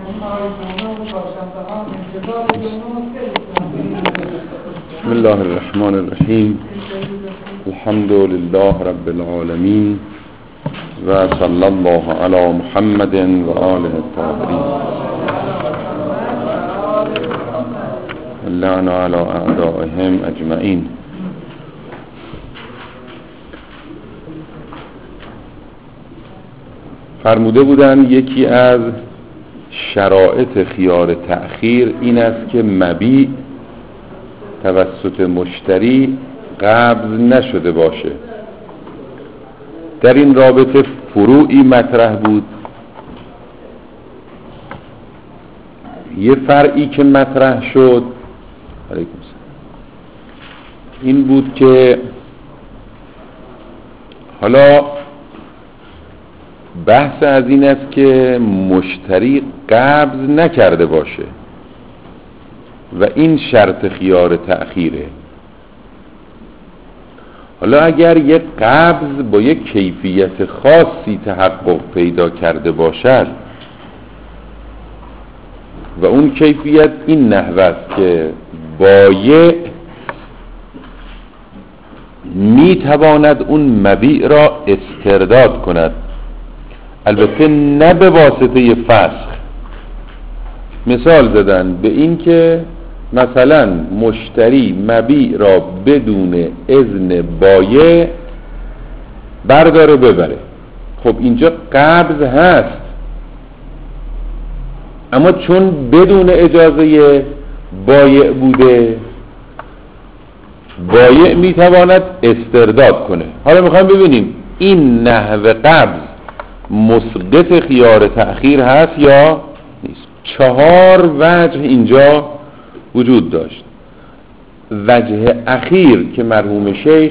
بسم الله الرحمن الرحیم. الحمد لله رب العالمین و صلی الله علی محمد و آله الطاهرین. اللعن علی اعدائهم اجمعین. فرموده بودند یکی از شرایط خیار تأخیر این است که مبیع توسط مشتری قبض نشده باشه. در این رابطه فروعی مطرح بود. یه فرعی که مطرح شد این بود که حالا بحث از این است که مشتری قبض نکرده باشه و این شرط خیار تأخیره. حالا اگر یک قبض با یک کیفیت خاصی تحقق پیدا کرده باشد و اون کیفیت این نحو است که بایع میتواند اون مبیع را استرداد کند، البته نه به واسطه فسخ. مثال زدن به این که مثلا مشتری مبیع را بدون اذن بایع برداره ببره. خب اینجا قبض هست، اما چون بدون اجازه بایع بوده بایع میتواند استرداد کنه. حالا میخوایم ببینیم این نحو قبض مسقط خیار تأخیر هست یا نیست. 4 وجه اینجا وجود داشت. وجه اخیر که مرحوم شیخ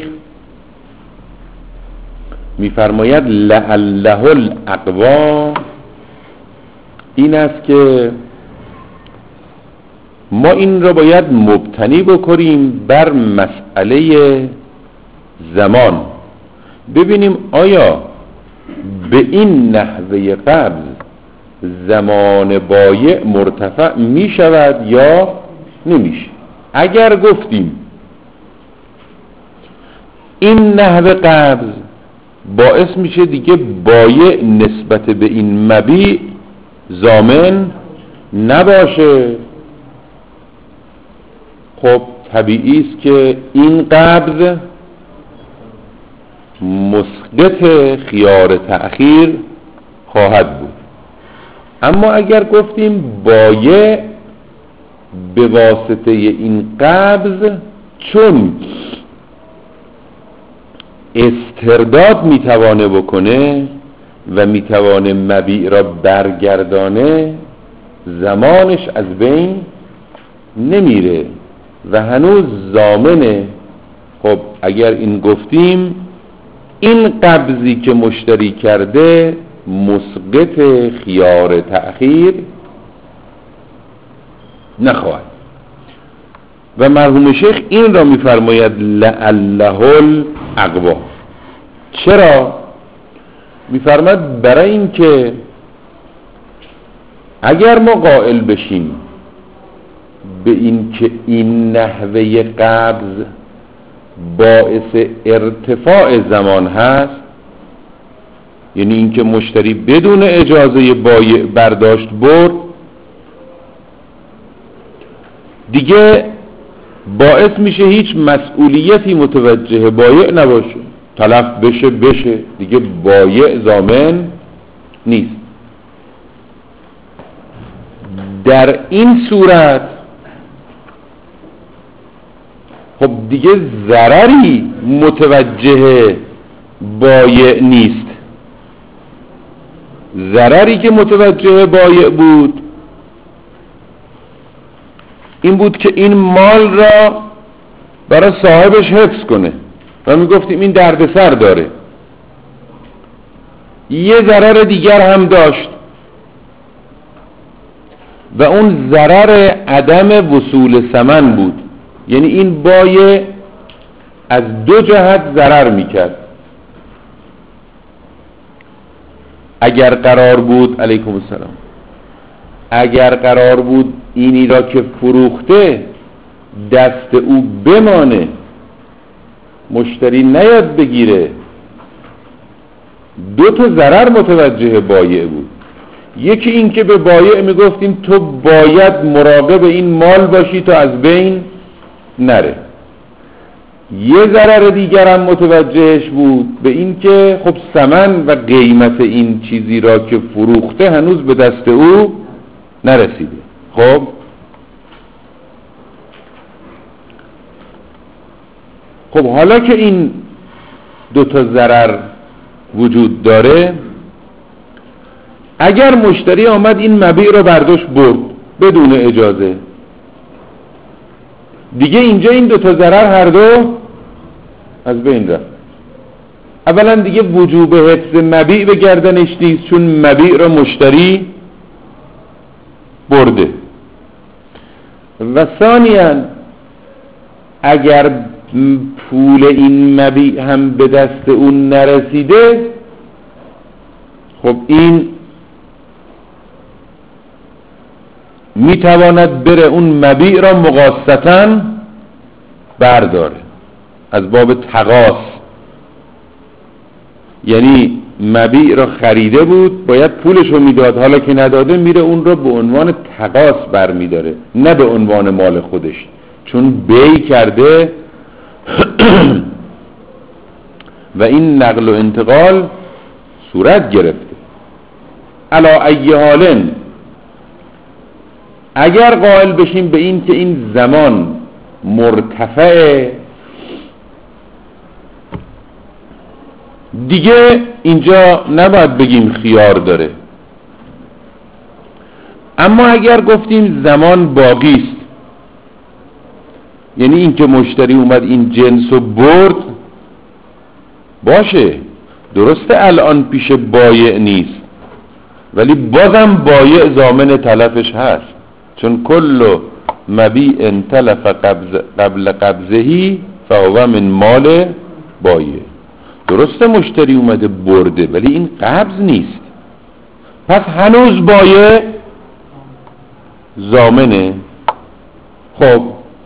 میفرماید لعله الاقوا این است که ما این را باید مبتنی بکنیم بر مسئله زمان، ببینیم آیا به این نحوه قبض زمان بایع مرتفع می شود یا نمیشه. اگر گفتیم این نحوه قبض باعث میشه دیگه بایع نسبت به این مبیع ضامن نباشه، خب طبیعی است که این قبض مسقط خیار تأخیر خواهد بود. اما اگر گفتیم بایع به واسطه این قبض چون استرداد میتوانه بکنه و میتوانه مبیع را برگردانه، زمانش از بین نمیره و هنوز ضامنه. خب اگر این گفتیم این قبضی که مشتری کرده مسقط خیار تأخیر نخواهد. و مرحوم شیخ این را میفرماید لعله الاقوا. چرا؟ میفرماید برای این که اگر ما قائل بشیم به این که این نحوه قبض باعث ارتفاع زمان هست، یعنی اینکه مشتری بدون اجازه بایع برداشت برد، دیگه باعث میشه هیچ مسئولیتی متوجه بایع نباشه، تلف بشه دیگه بایع ضامن نیست. در این صورت خب دیگه ضرری متوجه بایع نیست. ضرری که متوجه بایع بود این بود که این مال را برای صاحبش حفظ کنه و میگفتیم این دردسر داره. یه ضرر دیگر هم داشت و اون ضرر عدم وصول ثمن بود، یعنی این بایع از 2 جهت ضرر میکرد. اگر قرار بود علیکم السلام اگر قرار بود اینی را که فروخته دست او بمانه، مشتری نیاد بگیره، دو تا ضرر متوجه بایع بود. یکی این که به بایع میگفتیم تو باید مراقب این مال باشی تا از بین نره. یه ضرر دیگر هم متوجهش بود به این که خب ثمن و قیمت این چیزی را که فروخته هنوز به دست او نرسیده. خب حالا که این دو تا ضرر وجود داره، اگر مشتری آمد این مبیع رو برداشت برد بدون اجازه، دیگه اینجا این دو تا ضرر هر دو از بین رفت. اولا دیگه وجوب حفظ مبیع به گردنش نیست چون مبیع را مشتری برده. و ثانیاً اگر پول این مبیع هم به دست اون نرسیده، خب این میتواند بره اون مبیع را مقاسطاً برداره از باب تقاص. یعنی مبیع را خریده بود باید پولش رو میداد، حالا که نداده میره اون را به عنوان تقاص برمیداره نه به عنوان مال خودش، چون بیع کرده و این نقل و انتقال صورت گرفته. علا ای حالن اگر قائل بشیم به این که این زمان مرتفع، دیگه اینجا نباید بگیم خیار داره. اما اگر گفتیم زمان باقی است، یعنی این که مشتری اومد این جنس رو برد، باشه درسته الان پیش بایع نیست ولی بازم بایع ضامن تلفش هست، چون کل مبیع تلف قبل قبضهی فهو من مال بایع. درسته مشتری اومده برده ولی این قبض نیست، پس هنوز بایع ضامنه. خب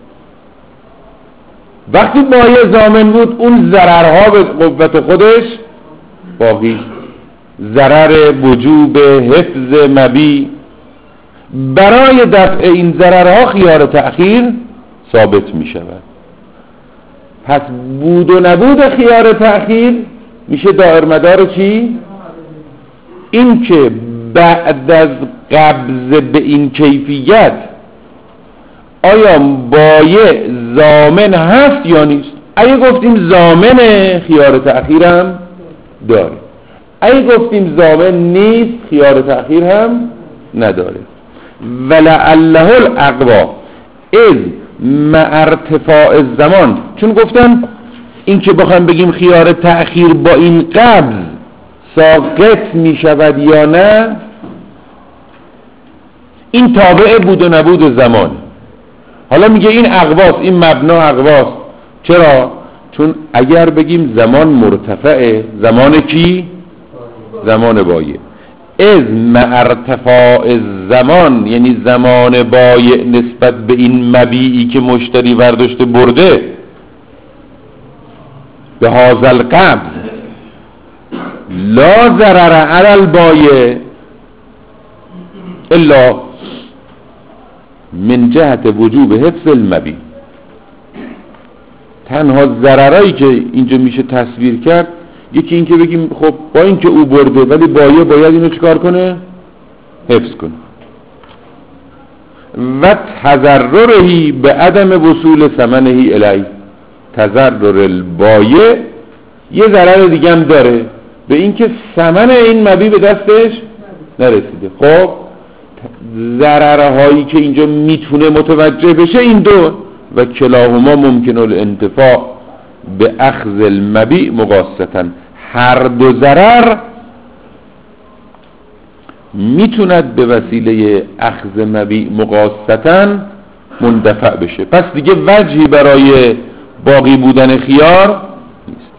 وقتی بایع ضامن بود اون ضررها به قوت خودش باقی، ضرر وجوب حفظ مبیع، برای دفع این ضررها خیار تأخیر ثابت می شود. پس بود و نبود خیار تأخیر میشه دائر مدار چی؟ این که بعد از قبض به این کیفیت آیا بایع ضامن هست یا نیست. اگه گفتیم ضامنه خیار تأخیر هم داره، اگه گفتیم ضامن نیست خیار تأخیر هم نداره. ولعله الاقوا اذ مع ارتفاع الزمان، چون گفتن این که بخوام بگیم خیار تأخیر با این قبض ساقط می شود یا نه، این تابع بود و نبود زمان. حالا میگه این اقواس، این مبنا اقواس. چرا؟ چون اگر بگیم زمان مرتفعه، زمان کی؟ زمان بایع. از مع ارتفاع الزمان یعنی زمان بایع نسبت به این مبیعی که مشتری برداشته برده به هذا القبض لا ضرر علی البایع الا من جهت وجوب حفظ المبیع. تنها ضررایی که اینجا میشه تصویر کرد یکی این که بگیم خب با این که او برده ولی بایع باید اینو چکار کنه؟ حفظ کنه. و تضررهی به عدم وصول ثمنهی الی، تضرر البایع یه ضرر دیگه هم داره به این که ثمن این مبیع به دستش نرسیده. خب ضررهایی که اینجا میتونه متوجه بشه این دو، و کلاهما ممکن الانتفاع به اخذ المبیع مقاسطاً، هر دو ضرر میتوند به وسیله اخذ مبیع مقاسطاً مندفع بشه. پس دیگه وجهی برای باقی بودن خیار نیست.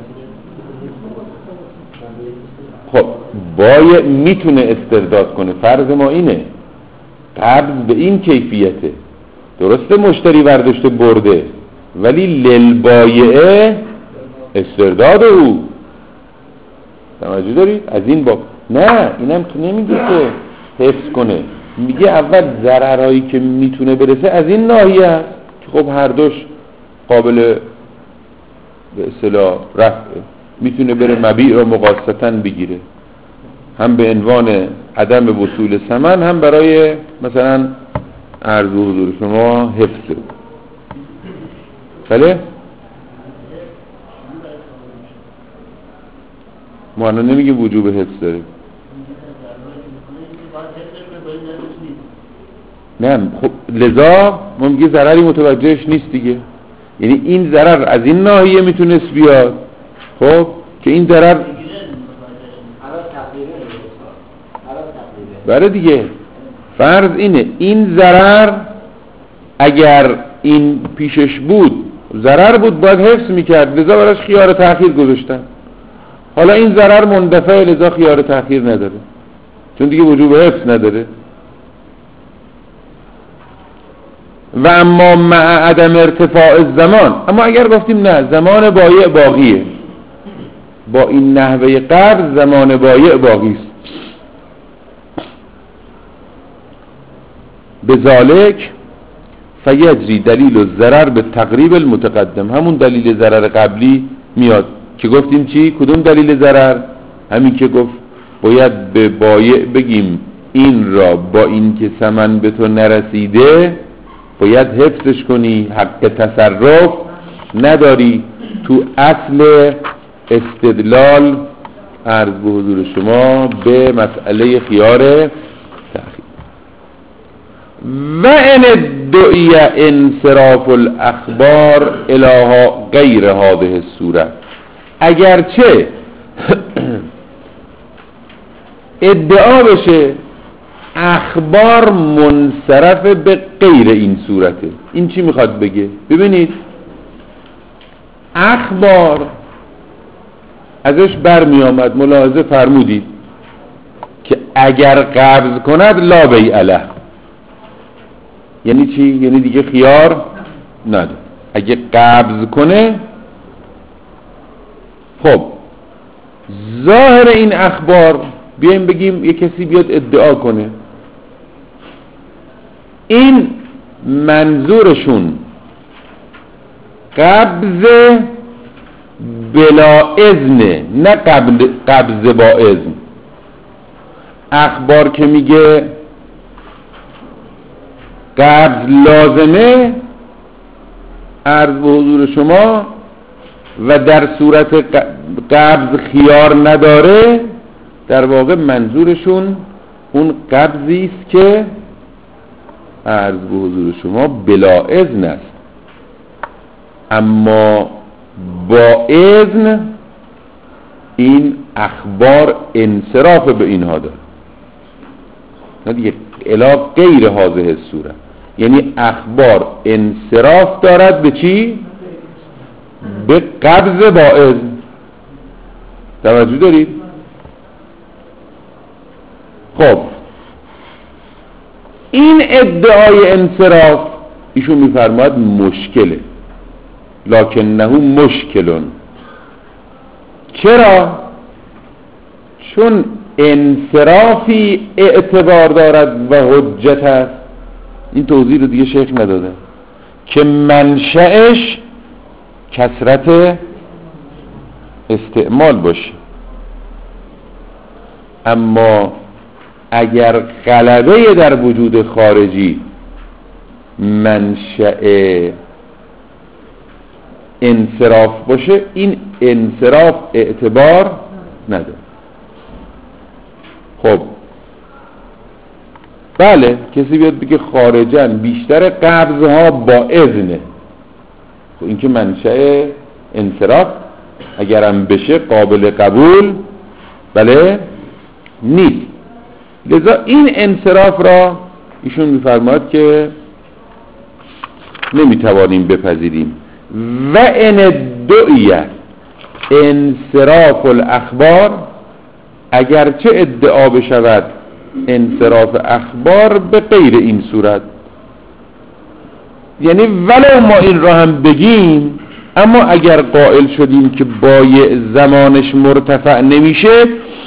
خب میتونه استرداد کنه. فرض ما اینه قبض به این کیفیته، درسته مشتری برداشته برده، ولی للبایعه استرداد او. توجه دارید؟ از این باب نه، اینم که نمیگه که حفظ کنه، میگه اول ضررهایی که میتونه برسه از این ناحیه است که خب هر دوش قابل به اصطلاح رفعه، میتونه بره مبیع رو مقاصدتاً بگیره، هم به عنوان عدم وصول ثمن، هم برای مثلا عرض و حضور شما حفظه. بله؟ ما الان نمیگه وجوب حفظ داره. نه خب لذا ما میگه ضرری متوجهش نیست دیگه. یعنی این ضرر از این ناحیه میتونست بیاد، خب که این ضرر بله دیگه. فرض اینه این ضرر اگر این پیشش بود ضرر بود باید حفظ میکرد، لذا براش خیار تأخیر گذاشتن. حالا این ضرر مندفع، لذا خیار تأخیر نداره چون دیگه وجوب حفظ نداره. و اما مع عدم ارتفاع الزمان، اما اگر گفتیم نه زمان بایع باقیه، با این نحوه قرض زمان بایع باقی است، بذالک فیجری دلیل الضرر به تقریب المتقدم. همون دلیل ضرر قبلی میاد که گفتیم چی؟ کدوم دلیل ضرر؟ همین که گفت باید به بایع بگیم این را با این که ثمن به تو نرسیده باید حفظش کنی، حق تصرف نداری. تو اصل استدلال عرض به حضور شما به مسئله خیار تأخیر. و ان ادعی انصراف الاخبار الی غیر هذه الصورت، اگرچه ادعا بشه اخبار منصرف به غیر این صورته. این چی میخواد بگه؟ ببینید اخبار ازش برمی آمد، ملاحظه فرمودید که اگر قبض کند لا بیع له، یعنی چی؟ یعنی دیگه خیار نداره. اگه قبض کنه، خب ظاهر این اخبار بیایم بگیم یه کسی بیاد ادعا کنه این منظورشون قبض بلا اذن، نه قبض با اذن. اخبار که میگه قبض لازمه عرض به حضور شما و در صورت قبض خیار نداره، در واقع منظورشون اون قبضی است که عرض به حضور شما بلا اذن است، اما با اذن این اخبار انصراف به اینها داره. نه دیگه الی غیر هذه الصورت، یعنی اخبار انصراف دارد به چی؟ به قبض با اذن. توجه دارید؟ خب این ادعای انصراف ایشون میفرماید مشکله، لکنه مشکلون. چرا؟ چون انصرافی اعتبار دارد و حجت است. این توضیح رو دیگه شیخ نداده که منشأش کثرت استعمال باشه، اما اگر غلبه در وجود خارجی منشأ انصراف باشه، این انصراف اعتبار نداره. خب بله کسی بیاد بگه خارجاً بیشتر قبضها با اذنه، خب این که منشأ انصراف اگرم بشه قابل قبول بله نیست. لذا این انصراف را ایشون میفرماد که نمیتوانیم بپذیریم. و ان دعیه انصراف الاخبار، اگرچه ادعا بشود انصراف اخبار به غیر این صورت، یعنی ولو ما این را هم بگیم، اما اگر قائل شدیم که بایع زمانش مرتفع نمیشه،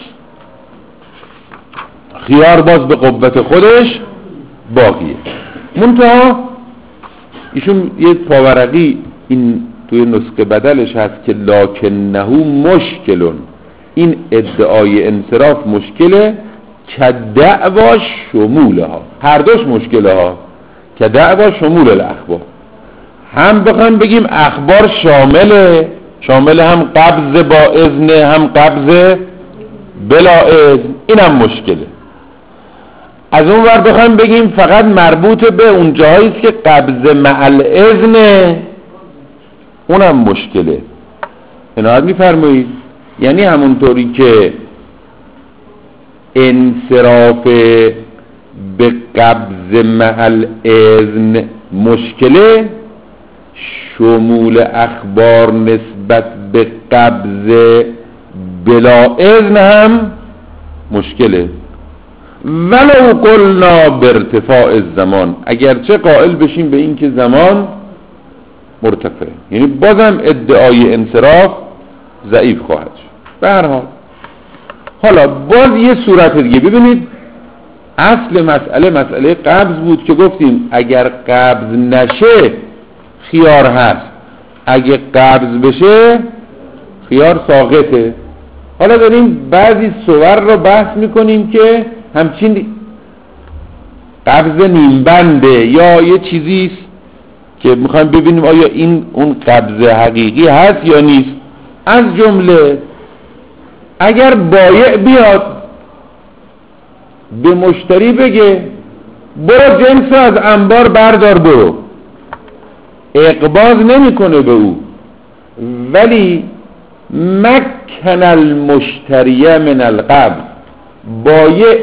خیار باز به قوت خودش باقیه. منتها ایشون یه پاورقی این توی نسخه بدلش هست که لکنه مشکلون، این ادعای انصراف مشکله که دعوا شموله ها، هر دوش مشکله ها، که دعوا شمول الاخبار، هم بخوایم بگیم اخبار شامل هم قبض با اذن هم قبض بلا اذن، این هم مشکله. از اون ور بخوایم بگیم فقط مربوط به اون جاهایی است که قبض مع الاذن، اونم مشکله. عنایت می‌فرمایید؟ یعنی همونطوری که انصراف به قبض مع الاذن مشکله، شمول اخبار نسبت به قبض بلا اذن هم مشکله. ولو قلنا بارتفاع الزمان، اگرچه قائل بشیم به این که زمان مرتفع، یعنی بازم ادعای انصراف ضعیف خواهد شد. به هر حال حالا باز یه صورت دیگه ببینید، اصل مسئله قبض بود که گفتیم اگر قبض نشه خیار هست، اگه قبض بشه خیار ساقطه. حالا داریم بعضی صور رو بحث میکنیم که همچین قبض نیمبنده یا یه چیزیست که میخوایم ببینیم آیا این اون قبض حقیقی هست یا نیست. از جمله اگر بایع بیاد به مشتری بگه برو جنس از انبار بردار برو، اقباض نمیکنه به او، ولی مکن المشتری من القبض، بایع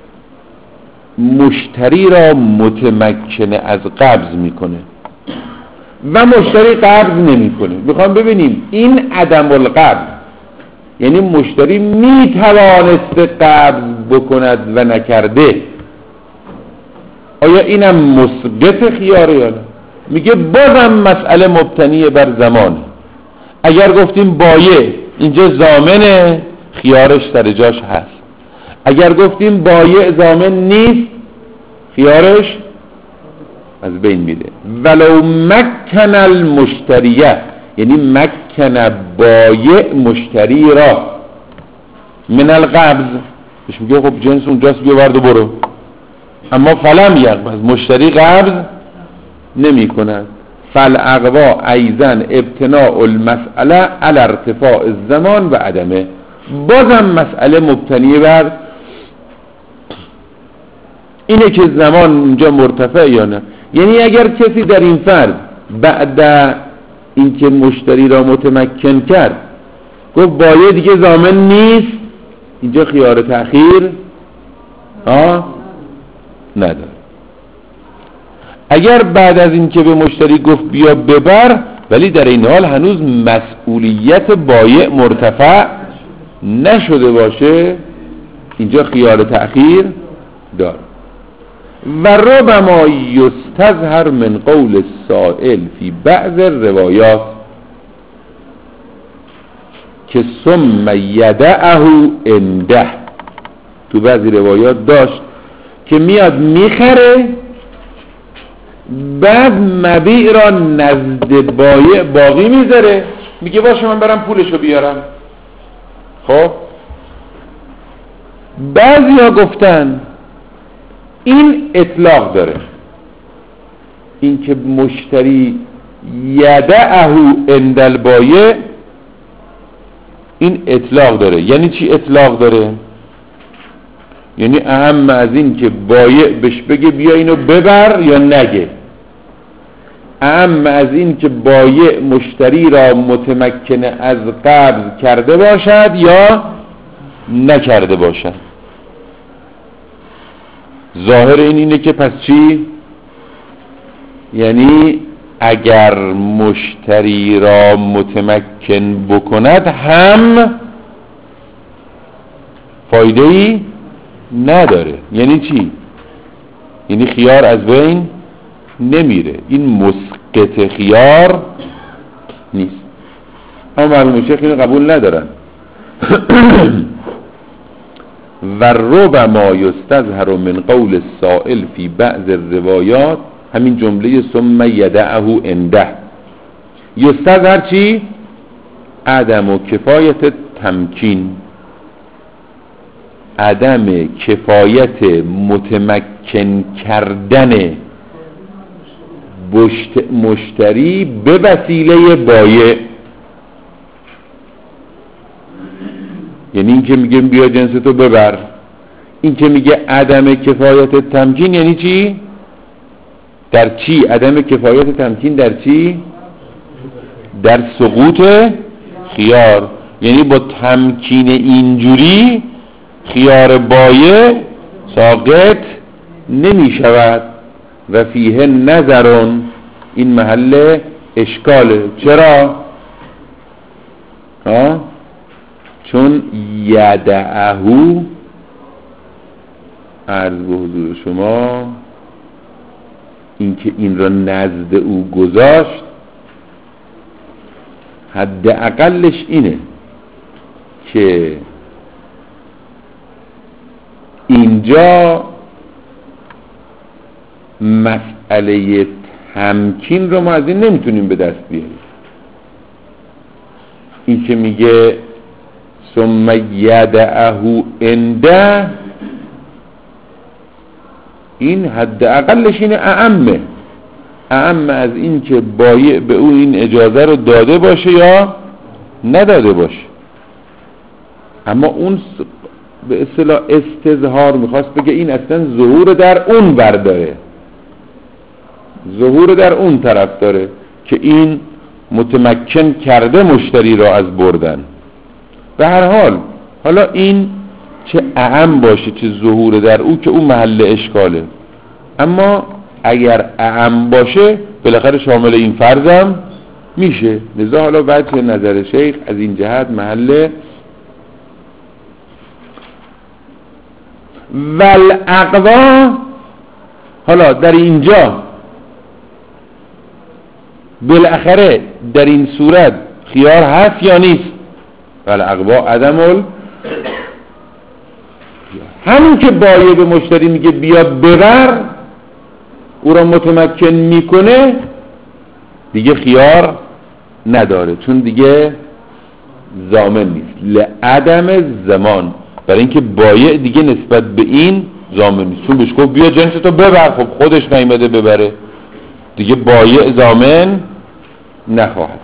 مشتری را متمکن از قبض میکنه و مشتری قبض نمیکنه. میخوام ببینیم این عدم القبض، یعنی مشتری میتوانست قبض بکند و نکرده، آیا اینم مسقط خیاره یا نه؟ میگه بازم مسئله مبتنی بر زمان. اگر گفتیم بایع اینجا ضامنه، خیارش سر جاش هست. اگر گفتیم بایع ضامن نیست، خیارش از بین میره. ولو مکن المشتریه، یعنی مکن بایع مشتری را من القبض، بهش میگه خب جنس اونجاست بیاورد و برو، اما فلم یقبض، مشتری قبض نمی کند. فالاقوا ایضا ابتناء المسئله علی ارتفاع الزمان و عدمه، بازم مسئله مبتنی بر اینه که زمان اونجا مرتفع یا نه. یعنی اگر کسی در این فرض بعد اینکه مشتری را متمکن کرد گفت بایع دیگه ضامن نیست، اینجا خیار تأخیر نداره. اگر بعد از اینکه به مشتری گفت بیا ببر، ولی در این حال هنوز مسئولیت بایع مرتفع نشده باشه، اینجا خیار تأخیر داره. و ربما یستظهر من قول السائل فی بعض الروایات که ثم یدعه عنده، تو بعضی روایات داشت که میاد میخره بعد مبیع را نزد بایع باقی میذاره، میگه باشه من برم پولشو بیارم. خب بعضی ها گفتن این اطلاق داره، این که مشتری یدعه عند البایع این اطلاق داره. یعنی چی اطلاق داره؟ یعنی اهم از این که بایع بهش بگه بیا اینو ببر یا نگه، اهم از این که بایع مشتری را متمکن از قبض کرده باشد یا نکرده باشد. ظاهر اینه که پس چی؟ یعنی اگر مشتری را متمکن بکند هم فایده ای نداره. یعنی چی؟ یعنی خیار از بین نمیره، این مسقط خیار نیست. اما معلوم شیخ اینو قبول ندارن. و ربما یستظهر من قول السائل فی بعض الروایات، همین جمله ثم یدعه عنده، یستظهر چی؟ عدم و کفایت تمکین، عدم کفایت متمکن کردن مشتری به وسیله بایع. یعنی این که میگه بیا جنس تو ببر، این که میگه عدم کفایت تمکین یعنی چی؟ در چی؟ عدم کفایت تمکین در چی؟ در سقوط خیار. یعنی با تمکین اینجوری خیار بایع ساقط نمی شود. و فیه نظرون، این محل اشکاله. چرا؟ چون یدعهو عرض به حضور شما این که این را نزد او گذاشت حد اقلش اینه که اینجا مسئله تمکین رو ما از این نمیتونیم به دست بیاریم. این که میگه ثم یدعه عنده، این حد اقلش اینه، اعم از این که بایع به او این اجازه رو داده باشه یا نداده باشه. اما اون به اصطلاح استظهار میخواست بگه این اصلا ظهور در اون برداره، ظهور در اون طرف داره که این متمکن کرده مشتری را از بردن. به هر حال حالا این چه اعم باشه چه ظهور در او که اون محل اشکاله، اما اگر اعم باشه بالاخره شامل این فرضم میشه. لذا حالا وجه نظر شیخ از این جهت محل والاقوا. حالا در اینجا بالاخره در این صورت خیار هست یا نیست؟ والاقوا عدم همون که بایع به مشتری میگه بیا ببر، او را متمکن میکنه، دیگه خیار نداره، چون دیگه ضامن نیست. لعدم زمان، برای اینکه بایع دیگه نسبت به این ضامن نیست، چون بهش گفت بیا جنس تو ببر، خب خودش نیامده ببره، دیگه بایع ضامن نخواهد.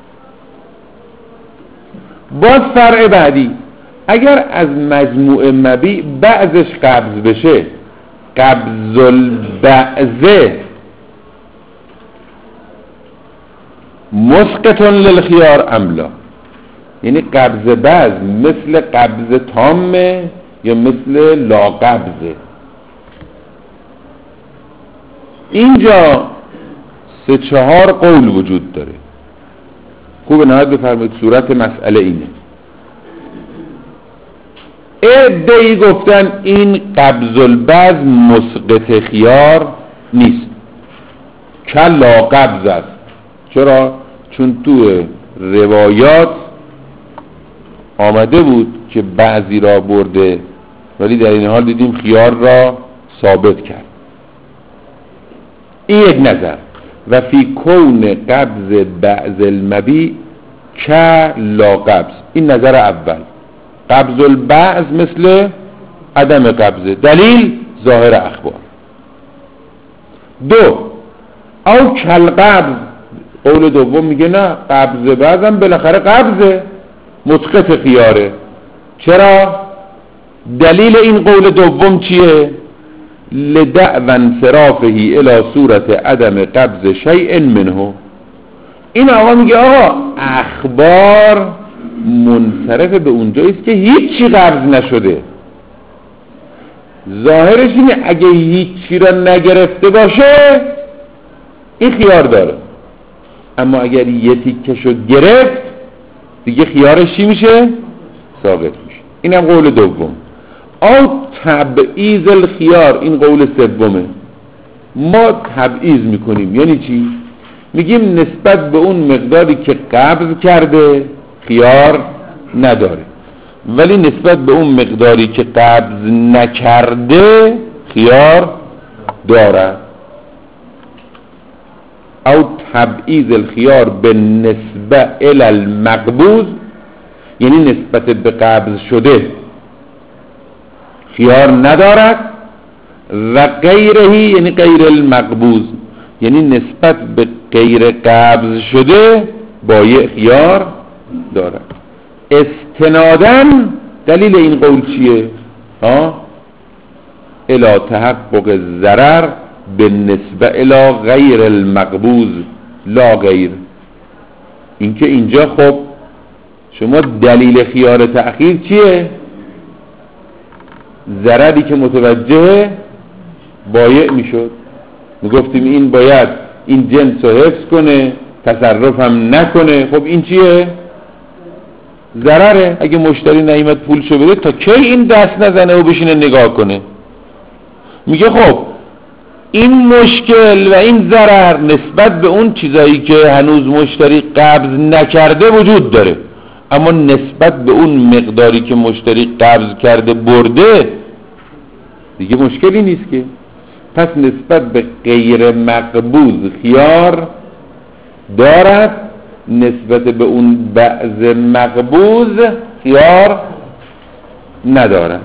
باز فرع بعدی، اگر از مجموع مبیع بعضش قبض بشه، قبض البعضه مسقط للخيار املا، یعنی قبض بعض مثل قبض تامه یا مثل لا قبضه. اینجا 3-4 قول وجود داره. خوب نهایت بفرمایید صورت مسئله اینه. عده‌ای گفتن این قبض البعض مسقط خیار نیست، کلا قبض است. چرا؟ چون تو روایات آمده بود که بعضی را برده ولی در این حال دیدیم خیار را ثابت کرد. این یک نظر. و فی کون قبض بعض المبیع کلا قبض، این نظر اول. قبض البعض مثل عدم قبضه. دلیل ظاهر اخبار. 2 او کل قبض، قول دوم میگه نه قبض بعضم بالاخره قبضه، مسقط خیاره. چرا؟ دلیل این قول دوم چیه؟ لدعو انصرافه الى صورت عدم قبض شیء منه. این آقا میگه آقا اخبار منصرف به اونجاییست که هیچی قبض نشده. ظاهرش اینه اگه هیچی را نگرفته باشه این خیار داره. اما اگر یه تیکشو گرفت دیگه خیارش چی میشه؟ ساقط میشه. اینم قول دوم. او تبعیض الخیار، این قول سومه. ما تبعیض میکنیم، یعنی چی؟ میگیم نسبت به اون مقداری که قبض کرده خیار نداره، ولی نسبت به اون مقداری که قبض نکرده خیار داره. او تبعیض الخیار به نسبه الی المقبوض، یعنی نسبت به قبض شده خیار ندارد، و غیره یعنی غیر المقبوض، یعنی نسبت به غیر قبض شده بایع خیار دارد. استنادن دلیل این قول چیه؟ الی تحقق ضرر به نسبه الی غیر المقبوض لا غیر. اینکه اینجا خب شما دلیل خیار تأخیر چیه؟ ضرری که متوجه بایع میشد. میگفتیم این باید این جنس رو حفظ کنه، تصرف هم نکنه. خب این چیه؟ ضرره. اگه مشتری نیامد پولشو بده تا کی این دست نزنه و بشینه نگاه کنه؟ میگه خب این مشکل و این ضرر نسبت به اون چیزایی که هنوز مشتری قبض نکرده وجود داره، اما نسبت به اون مقداری که مشتری قبض کرده برده دیگه مشکلی نیست که. پس نسبت به غیر مقبوض خیار دارد، نسبت به اون بعض مقبوض خیار ندارد.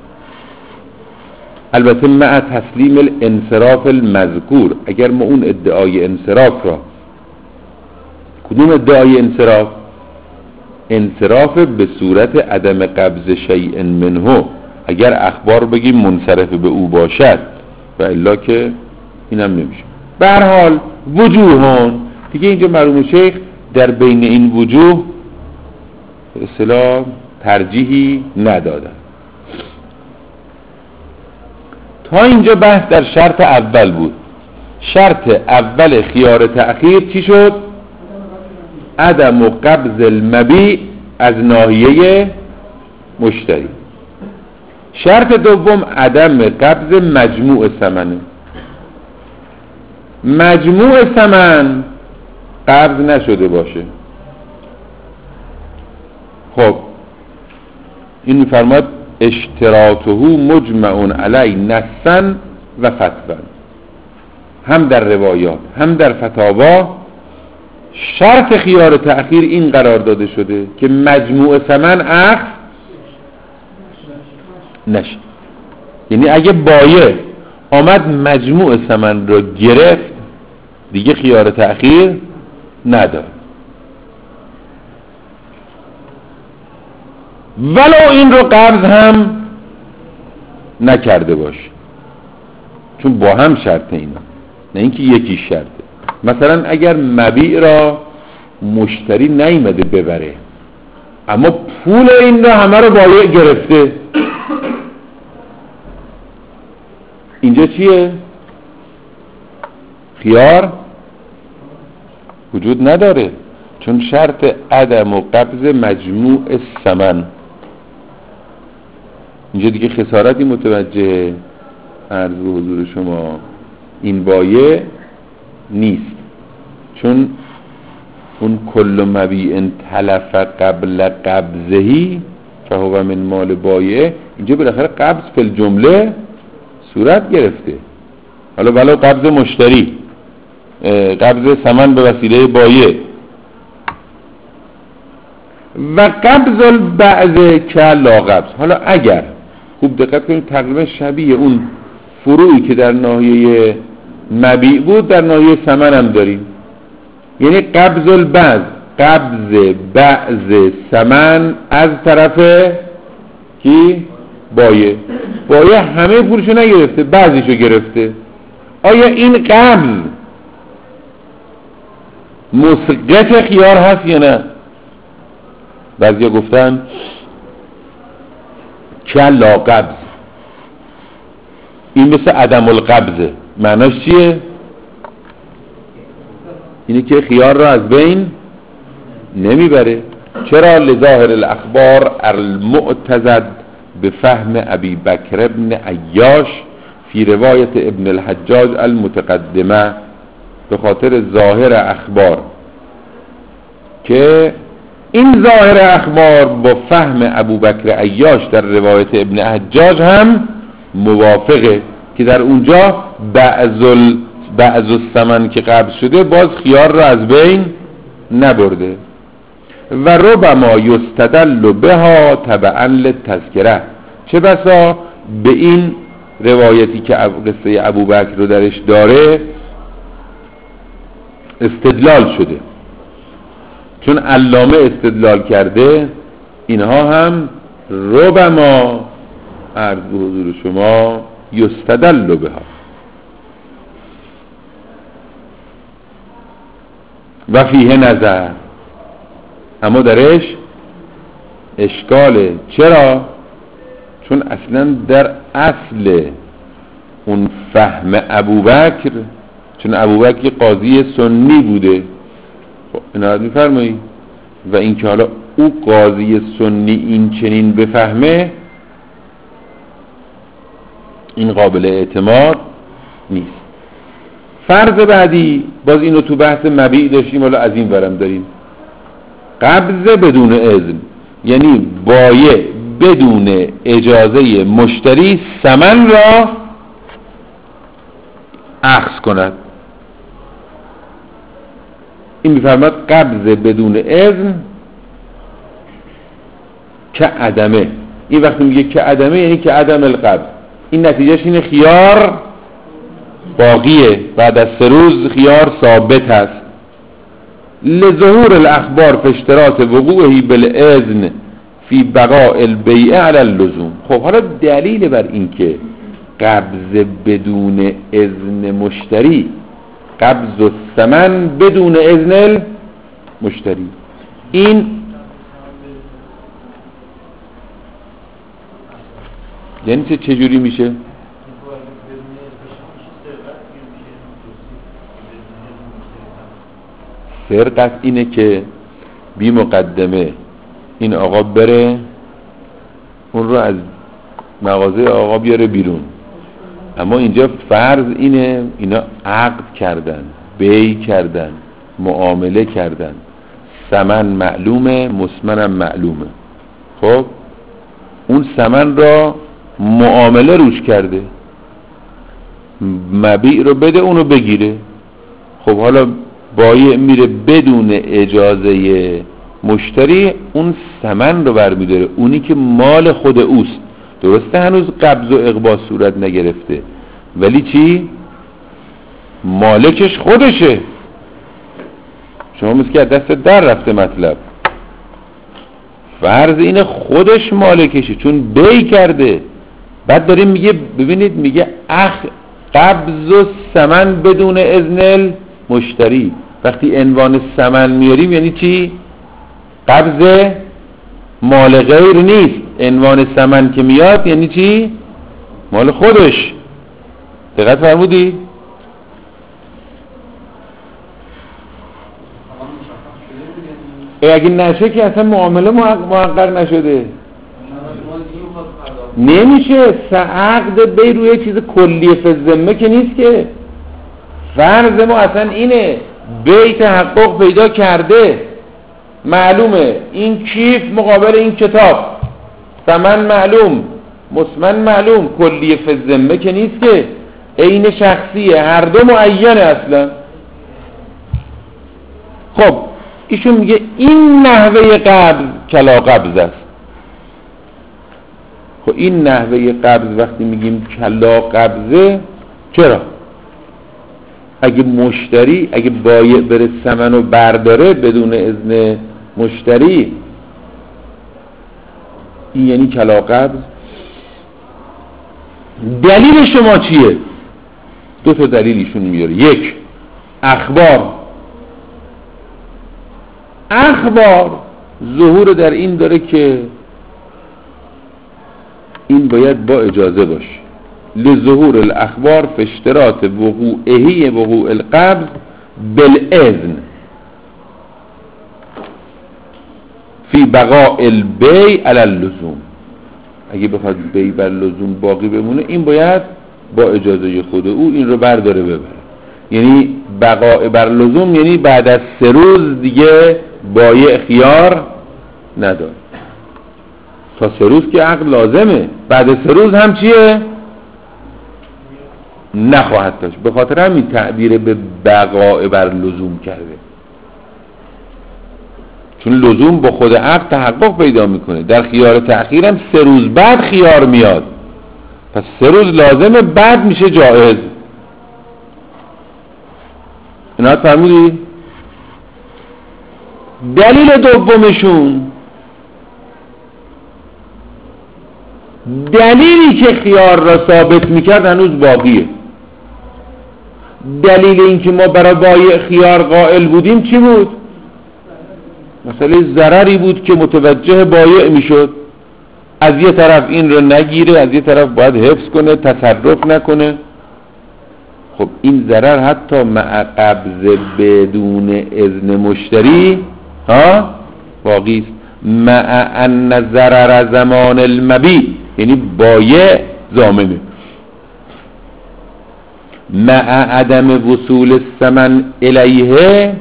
البته مع تسلیم الانصراف المذکور. اگر ما اون ادعای انصراف را، کدوم ادعای انصراف؟ انصراف به صورت عدم قبض شیء منه، اگر اخبار بگیم منصرف به او باشد، و الا که اینم نمیشه. به هر حال وجوهون دیگه اینجا مرحوم شیخ در بین این وجوه به اصطلاح ترجیحی ندادن. تا اینجا بحث در شرط اول بود. شرط اول خیار تأخیر چی شد؟ عدم و قبض المبیع از ناحیه مشتری. شرط دوم عدم قبض مجموع ثمنه. مجموع ثمن قبض نشده باشه. خب این میفرماد اشتراطه مجمع علی نصا و فتوا، هم در روایات هم در فتاوا شرط خیار تأخیر این قرار داده شده که مجموع ثمن اخذ نشه. یعنی اگه بایع آمد مجموع ثمن رو گرفت دیگه خیار تأخیر نداره، ولو این رو قبض هم نکرده باشه، چون با هم شرط اینا، نه اینکه یکی شرطه. مثلا اگر مبیع را مشتری نیامده ببره اما پول این را همه رو بایع گرفته، اینجا چیه؟ خیار وجود نداره، چون شرط عدم و قبض مجموع ثمن. اینجا دیگه خسارتی متوجه عرض به حضور شما این بایع نیست، چون اون کل مبیع تلف قبل قبضهی فهو من مال بایع، اینجا بالاخره قبض فی الجمله صورت گرفته. حالا ولو قبض مشتری، قبض ثمن به وسیله بایع. و قبض البعض که لا قبض. حالا اگر خوب دقت کنید تقریبا شبیه اون فروعی که در ناحیه مبیع بود در ناحیه ثمن هم داریم. یعنی قبض البعض، قبض بعض ثمن از طرف کی؟ بایع. بایع همه پولشو نگرفته، بعضیشو گرفته. آیا این قبض مسقط خیار هست یا نه؟ بعضیا گفتن که لا قبض، این مثل عدم القبضه. معناش چیه؟ اینه که خیار را از بین نمیبره. چرا؟ لظاهر الاخبار المعتزد به فهم ابی بکر ابن عیاش فی روایت ابن الحجاج المتقدمه، به خاطر ظاهر اخبار که این ظاهر اخبار با فهم ابو بکر عیاش در روایت ابن حجاج هم موافقه که در اونجا بعض الثمن که قبض شده باز خیار را از بین نبرده. و ربما یستدل بها تبعا للتذکره، چه بسا به این روایتی که قصه ابوبکر رو درش داره استدلال شده، چون علامه استدلال کرده. اینها هم ربما عرض به حضور شما یستدل بها و فیه نظر، اما درش اشکاله. چرا؟ چون اصلا در اصل اون فهم ابوبکر، چون ابوبکر قاضی سنی بوده، خب اینا رو میفرمایی، و این که حالا او قاضی سنی این چنین بفهمه این قابل اعتماد نیست. فرض بعدی، باز اینو تو بحث مبیع داشتیم، حالا از این ورم داریم. قبض بدون اذن، یعنی بایع بدون اجازه مشتری ثمن را اخذ کند. این میفرماد قبض بدون اذن که عدمه. این وقتی میگه که عدمه یعنی که عدم القبض. این نتیجهش اینه خیار باقیه، بعد از 3 روز خیار ثابت است. لظهور الاخبار فی اشتراط وقوعه بالاذن فی بقاء البیع علی اللزوم. خب حالا دلیل بر این که قبض بدون اذن مشتری، قبض الثمن بدون اذن مشتری، این یعنی چجوری میشه؟ فرقت اینه که بی مقدمه این آقا بره اون رو از مغازه آقا بیاره بیرون، اما اینجا فرض اینه اینا عقد کردن، بیع کردن، معامله کردن، ثمن معلومه، مسمنم معلومه. خب اون ثمن را معامله روش کرده، مبیع رو بده اونو بگیره. خب حالا بایع میره بدون اجازه مشتری اون ثمن رو برمیداره، اونی که مال خود اوست. درسته هنوز قبض و اقباض صورت نگرفته، ولی چی؟ مالکش خودشه. شما مثل که دست در رفته مطلب. فرض اینه خودش مالکشه چون بیع کرده. بعد داریم میگه ببینید میگه قبض و ثمن بدون اذن مشتری. وقتی عنوان ثمن میاریم یعنی چی؟ قبض مال غیر نیست. عنوان ثمن که میاد یعنی چی؟ مال خودش. دقت فرمودی؟ اگه نشه که اصلا معامله محقق نشده، نمیشه. عقد بی روی چیز کلیه فزمه که نیست که. فرض ما اصلا اینه بی تحقق پیدا کرده، معلومه این کیف مقابل این کتاب، ثمن معلوم، مسمن معلوم، کلیه فزمه که نیست که. عین شخصیه، هر دو معینه اصلا. خب ایشون میگه این نحوه قبض کلا قبض است. خب این نحوه قبض وقتی میگیم کلا قبضه، چرا؟ اگه مشتری، اگه بایع بره ثمنو برداره بدون اذن مشتری، این یعنی کلا قبض. دلیل شما چیه؟ 2 تا دلیل ایشون میاره. 1 اخبار ظهور در این داره که این باید با اجازه باشه. لظهور الاخبار فی اشتراط وقوع القبض بالاذن فی بقاء البیع علی اللزوم. اگه بخواد بیع بر لزوم باقی بمونه این باید با اجازه خود او این رو برداره ببره. یعنی بقاء بر لزوم یعنی بعد از 3 روز دیگه بایع خیار نداره. تا 3 روز که عقد لازمه، بعد 3 روز هم چیه؟ نخواهد داشت. به خاطر همین تعبیر به بقاء بر لزوم کرده، چون لزوم با خود عقد تحقق پیدا میکنه. در خیار تأخیر هم 3 روز بعد خیار میاد، پس 3 روز لازمه، بعد میشه جایز. عنایت فرمودی؟ دلیل دومشون، دلیلی که خیار را ثابت میکرد هنوز باقیه. دلیل این که ما برای بایع خیار قائل بودیم چی بود؟ مسئله ضرری بود که متوجه بایع میشد، از یه طرف این رو نگیره، از یه طرف باید حفظ کنه، تصرف نکنه. خب این ضرر حتی مع قبض بدون اذن مشتری باقی است. مع ان ضرر زمان المبیع، یعنی بایع ضامنه. مع عدم وصول الثمن الیه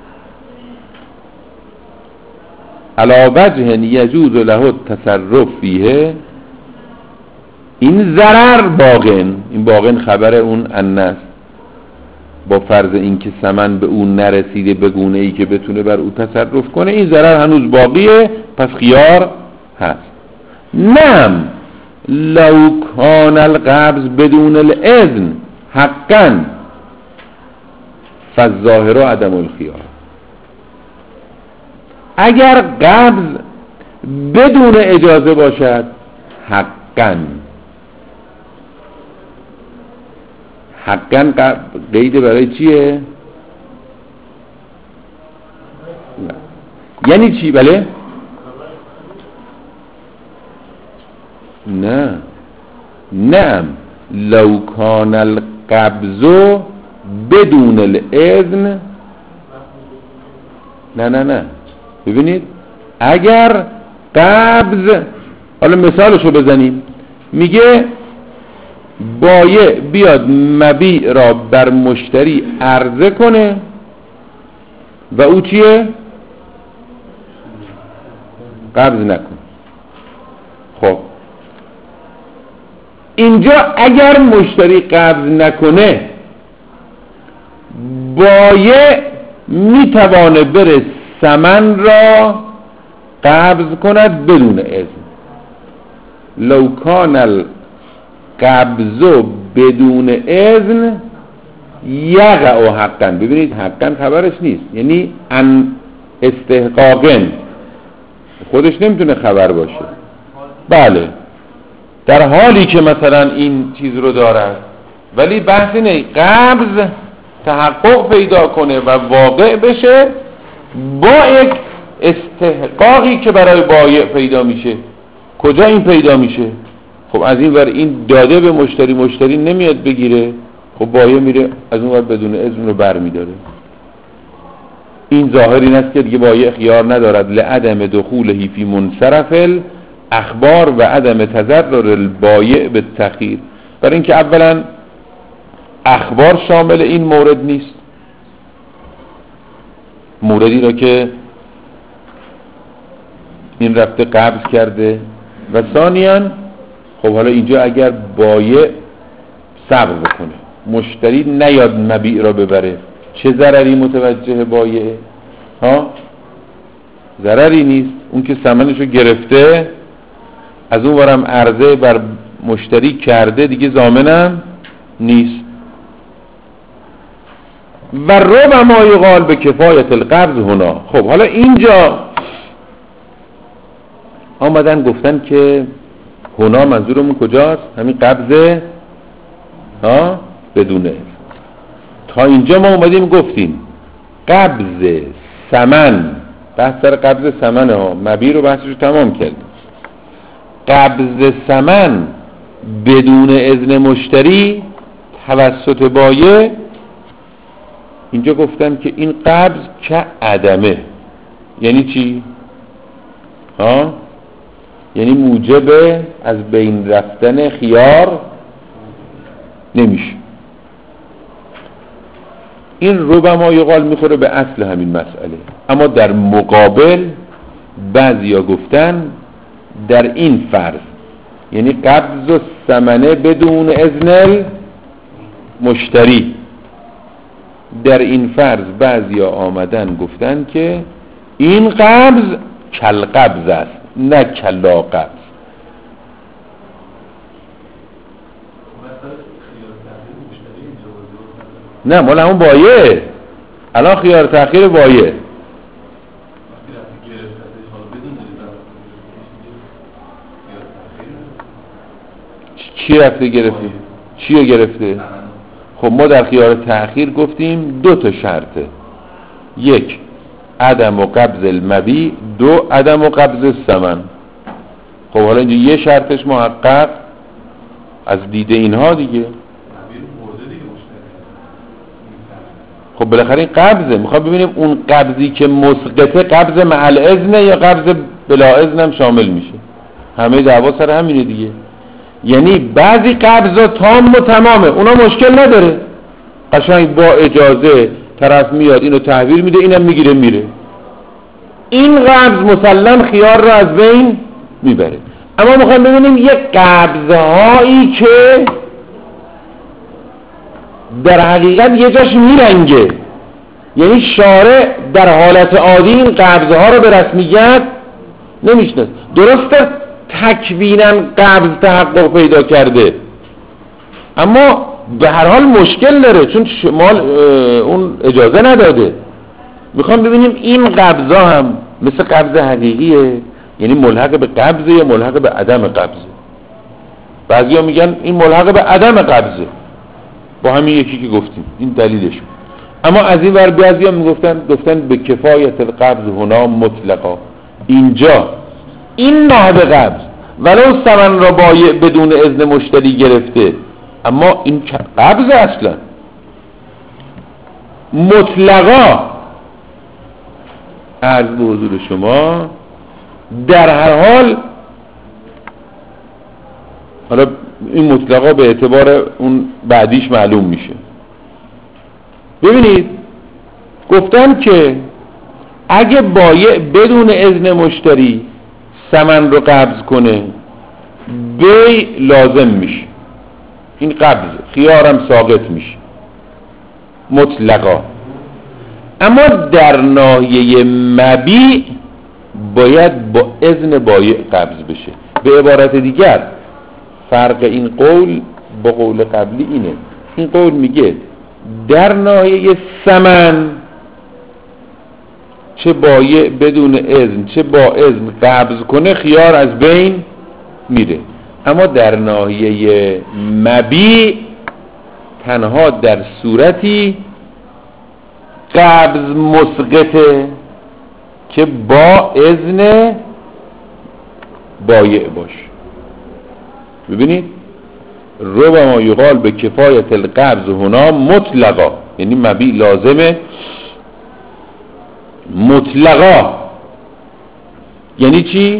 علی وجه یجوز له التصرف فیه. این ضرر باقین، این باقین خبر اون انس، با فرض اینکه ثمن به اون نرسیده به گونه ای که بتونه بر او تصرف کنه، این ضرر هنوز باقیه، پس خیار هست. نعم لو کان القبض بدون الاذن حقا فالظاهر عدم الخیار. اگر قبض بدون اجازه باشد حقا، حقا قید برای چیه؟ یعنی چی؟ بله؟ نه نعم لو کان القبض بدون الاذن. نه ببینید، اگر قبض، حالا مثالشو بزنیم، میگه بایع بیاد مبیع را بر مشتری عرضه کنه و او چیه؟ قبض نکنه. خب اینجا اگر مشتری قبض نکنه، بایع میتوانه بره ثمن را قبض کند بدون اذن. لو کان القبض بدون اذن یقع حقا. ببینید حقا خبرش نیست، یعنی ان استحقاقن، خودش نمیتونه خبر باشه. بله در حالی که مثلا این چیز رو دارد، ولی بحث اینه قبض تحقق پیدا کنه و واقع بشه با یک استحقاقی که برای بایع پیدا میشه. کجا این پیدا میشه؟ خب از این ور این داده به مشتری، مشتری نمیاد بگیره، خب بایع میره از اون ور بدون اذن رو بر میداره. این ظاهر این است که دیگه بایع خیار ندارد لعدم دخوله فی منصرف اخبار و عدم تضرر البایع به تأخیر. برای اینکه اولا اخبار شامل این مورد نیست، موردی را که این رفته قبض کرده، و ثانیاً خب حالا اینجا اگر بایع صبر بکنه، مشتری نیاد مبیع را ببره، چه ضرری متوجه بایعه؟ ضرری نیست. اون که ثمنشو گرفته، از اون ورم عرضه بر مشتری کرده، دیگه ضامنم نیست. و ربما یقال به کفایت القبض هنا. خب حالا اینجا آمدن گفتن که هنا منظورمون کجاست؟ همین قبض بدونه. تا اینجا ما اومدیم گفتیم قبض ثمن، بحث سر قبض ثمن مبیع رو بحثش رو تمام کردیم. قبض ثمن بدون اذن مشتری توسط بایع اینجا گفتن که این قبض که عدمه. یعنی چی؟ یعنی موجب از بین رفتن خیار نمیشه. این ربما یقال میخوره به اصل همین مسئله. اما در مقابل بعضیا گفتن در این فرض، یعنی قبض و ثمنه بدون اذن مشتری، در این فرض بعضیا آمدن گفتن که این قبض کل قبض است نه کلا قبض. نه مال همون بایه. الان خیار تأخیر بایه. چی رفته گرفته؟ چی رو گرفته؟ خب ما در خیار تأخیر گفتیم 2 شرطه. 1 عدم و قبض المبیع، 2 عدم و قبض الثمن. خب حالا اینجا یه شرطش محقق از دیده اینها دیگه. خب بالاخره این قبضه. میخوام ببینیم اون قبضی که مسقطه قبض محل اذنه یا قبض بلا اذن هم شامل میشه. همه دعوا سر همینه دیگه. یعنی بعضی قبضا تام و تمامه، اونا مشکل نداره، قشنگ با اجازه طرف میاد اینو تحویل میده، اینم میگیره میره. این قبض مسلم خیار رو از بین میبره. اما میخوام ببینیم یک قبضهایی که در حقیقت یه جاش میرنگه، یعنی شارع در حالت عادی این قبضها رو به رسمیت نمیشناسه. درسته تکویناً قبض تحقق پیدا کرده، اما به هر حال مشکل داره چون شمال اون اجازه نداده. میخوام ببینیم این قبضا هم مثل قبض حقیقیه، یعنی ملحق به قبضه یا ملحق به عدم قبضه. بعضی ها میگن این ملحق به عدم قبضه، با همین یکی که گفتیم این دلیلش. اما از این ور بعضی ها گفتن به کفایت القبض هنا مطلقا. اینجا این نحوه قبض ولو ثمن را بایع بدون اذن مشتری گرفته، اما این قبض اصلا مطلقا عرض به حضور شما در هر حال. حالا این مطلقا به اعتبار اون بعدیش معلوم میشه. ببینید گفتن که اگه بایع بدون اذن مشتری ثمن رو قبض کنه بیع لازم میشه، این قبض خیارم ساقط میشه مطلقا. اما در ناحیه مبیع باید با اذن بایع قبض بشه. به عبارت دیگر فرق این قول با قول قبلی اینه. این قول میگه در ناحیه ثمن چه بایع بدون اذن چه با اذن قبض کنه خیار از بین میره. اما در ناحیه مبیع تنها در صورتی قبض مسقطه که با اذن بایع باشه. ببینید ربما یقال به کفایت القبض هنا مطلقا، یعنی مبیع لازمه مطلقا. یعنی چی؟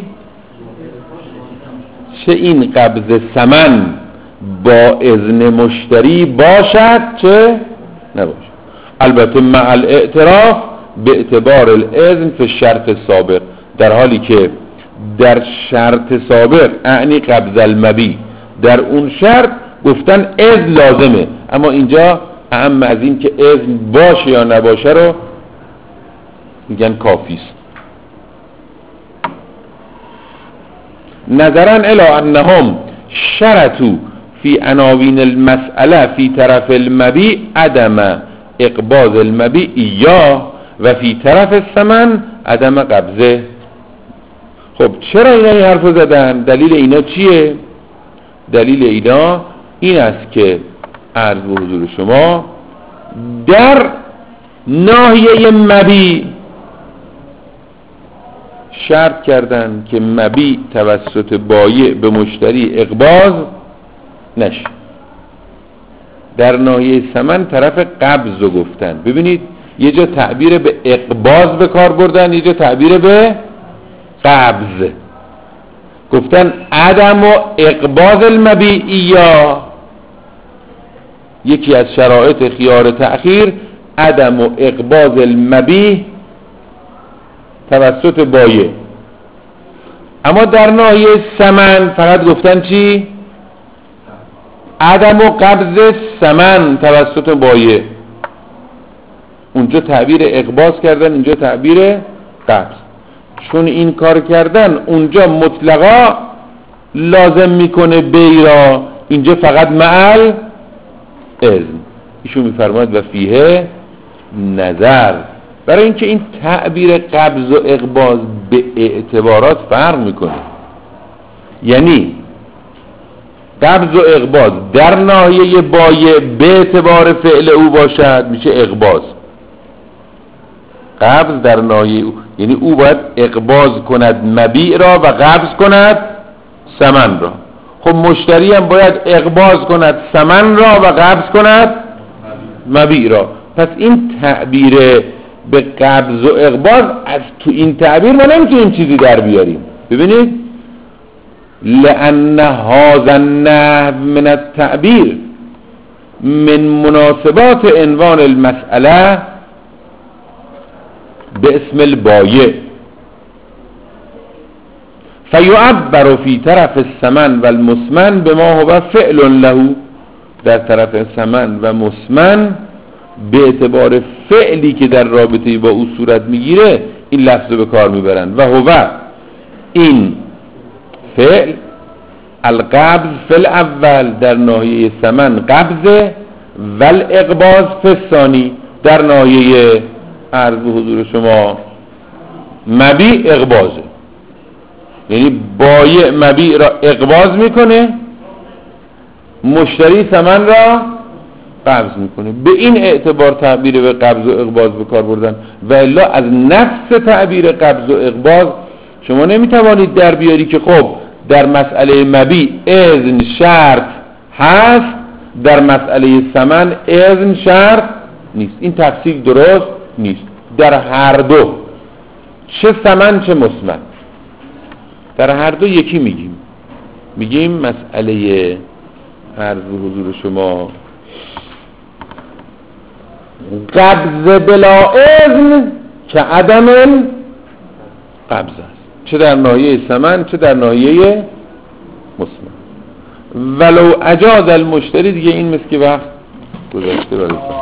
چه این قبض ثمن با اذن مشتری باشد چه نباشد، البته مع الاعتراف به اعتبار الاذن فی شرط سابق، در حالی که در شرط سابق اعنی قبض المبیع در اون شرط گفتن اذن لازمه، اما اینجا اهم از این که اذن باشه یا نباشه رو میگن کافیست. نظرا الی انهم شرطوا فی عناوین المسئله فی طرف المبیع عدم اقباض المبیع یا و فی طرف الثمن عدم قبضه. خب چرا اینا این حرف زدن؟ دلیل اینا چیه؟ دلیل اینا این است که عرض به حضور شما در ناحیه مبیع شرط کردن که مبیع توسط بایع به مشتری اقباض نشه. در ناحیه ثمن طرف قبض رو گفتن. ببینید یه جا تعبیر به اقباض به کار بردن، یه جا تعبیر به قبض. گفتن عدم و اقباض المبیعیه، یکی از شرایط خیار تأخیر عدم و اقباض المبیع توسط بایع. اما در ناحیه ثمن فقط گفتن چی؟ عدم و قبض ثمن توسط بایع. اونجا تعبیر اقباض کردن، اینجا تعبیر قبض. چون این کار کردن اونجا مطلقا لازم میکنه بی را، اینجا فقط معل اذن. ایشون میفرماید و فیه نظر، برای اینکه این تعبیر قبض و اقباض به اعتبارات فرق میکنه. یعنی قبض و اقباض در ناحیه بایع به اعتبار فعل او باشد میشه اقباض. قبض در ناحیه او یعنی او باید اقباض کند مبیع را و قبض کند ثمن را. خب مشتری هم باید اقباض کند ثمن را و قبض کند مبیع را. پس این تعبیر به قبض و اقباض، از تو این تعبیر ما نمیتونیم چیزی در بیاریم. ببینید لأن هذا النحو من التعبیر من مناسبات عنوان المسئله به اسم البایع فیعبر فی طرف الثمن و المثمن بما هو فعل له. در طرف ثمن و مثمن به اعتبار فعلی که در رابطه با او صورت میگیره این لفظ به کار میبرن. و هو این فعل القبض فی الاول در ناحیه ثمن قبض و الاقباض فی الثانی در ناحیه عرض به حضور شما مبیع اقباضه. یعنی بایع مبیع را اقباض میکنه، مشتری ثمن را قبض میکنه. به این اعتبار تعبیر به قبض و اقباض به کار بردن. و الا از نفس تعبیر قبض و اقباض شما نمیتوانید در بیاری که خب در مسئله مبیع اذن شرط هست، در مسئله ثمن اذن شرط نیست. این تفسیر درست نیست. در هر دو چه ثمن چه مثمن در هر دو یکی میگیم مسئله عرض حضور شما قبض بلا اذن که عدم قبض است، چه در ناحیه ثمن چه در ناحیه مثمن. ولو اجاز المشتری، دیگه این مثل که وقت گذشته برای